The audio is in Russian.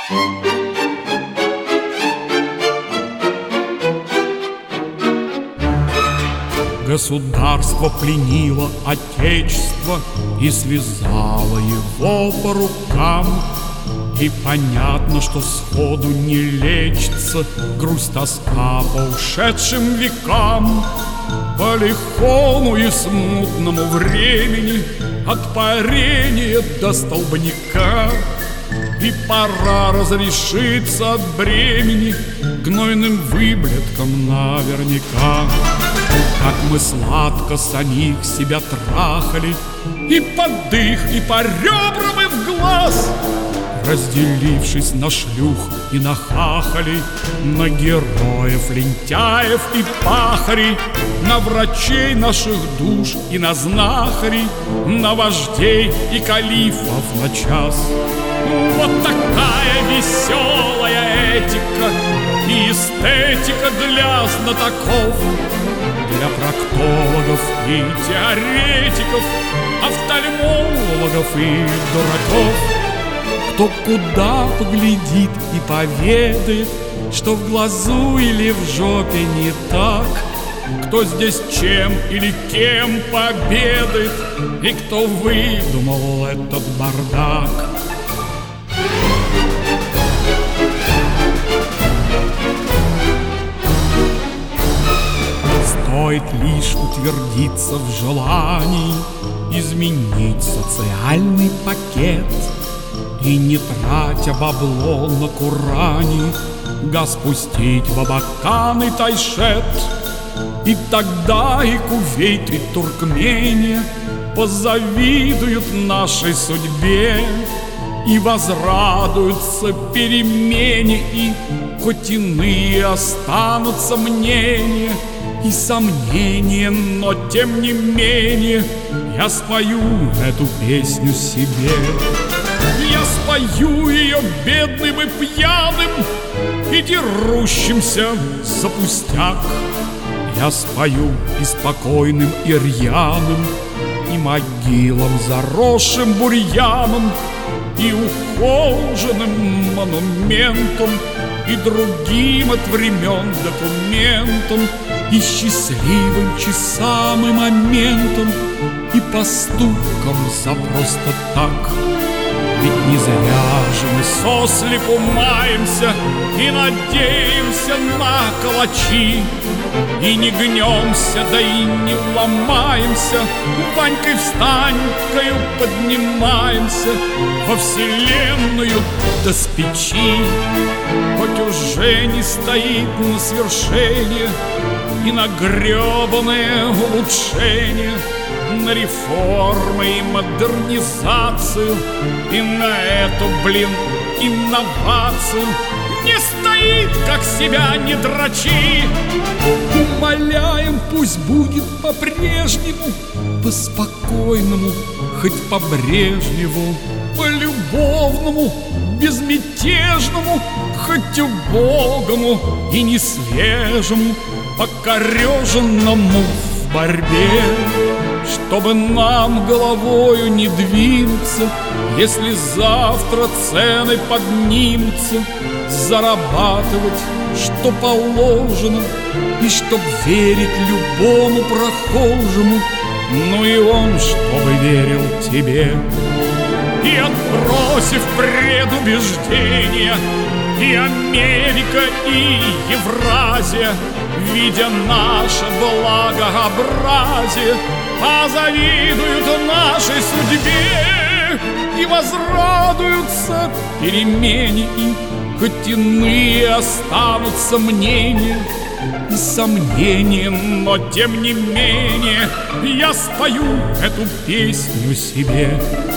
Государство пленило отечество и связало его по рукам. И понятно, что сходу не лечится грусть, тоска по ушедшим векам. По лихому и смутному времени, от парения до столбняка. И пора разрешиться от бремени гнойным выблетком наверняка. Как мы сладко самих себя трахали, и под дых, и по ребрам, и в глаз, разделившись на шлюх и на хахалей, на героев, лентяев и пахарей, на врачей наших душ и на знахарей, на вождей и калифов на час. Вот такая веселая этика и эстетика для знатоков, для проктологов и теоретиков, офтальмологов и дураков. Кто куда поглядит и поведает, что в глазу или в жопе не так, кто здесь чем или кем победает, и кто выдумал этот бардак. Стоит лишь утвердиться в желании изменить социальный пакет и, не тратя бабло на курани, газ пустить в Абакан и Тайшет. И тогда и Кувейт, и Туркмения позавидуют нашей судьбе и возрадуются перемене, и хоть иные останутся мнения и сомнения, но тем не менее я спою эту песню себе. Я спою ее бедным и пьяным и дерущимся за пустяк. Я спою и спокойным, и рьяным, и могилам, заросшим бурьяном, и ухоженным монументом, и другим от времен документам, и счастливым часам и моментам, и поступкам за просто так. Ведь не зря же мы сослепу маемся и надеемся на калачи, и не гнемся, да и не ломаемся, Ванькой встанькою поднимаемся во вселенную до с печи. Хоть уже не стоит на свершение и на гребаное улучшение, на реформы и модернизацию, и на эту, инновацию не стоит, как себя не дрочи. Умоляем, пусть будет по-прежнему, по-спокойному, хоть по-брежневу, по-любовному, безмятежному, хоть убогому и несвежему, покореженному в борьбе. Чтобы нам головою не двинуться, если завтра цены поднимутся, зарабатывать, что положено, и чтоб верить любому прохожему, ну и он, чтобы верил тебе. И отбросив предубеждения, и Америка, и Евразия, видя наше благообразие, позавидуют нашей судьбе и возрадуются перемене, и хоть иные останутся мнения и сомнения, но тем не менее я спою эту песню себе.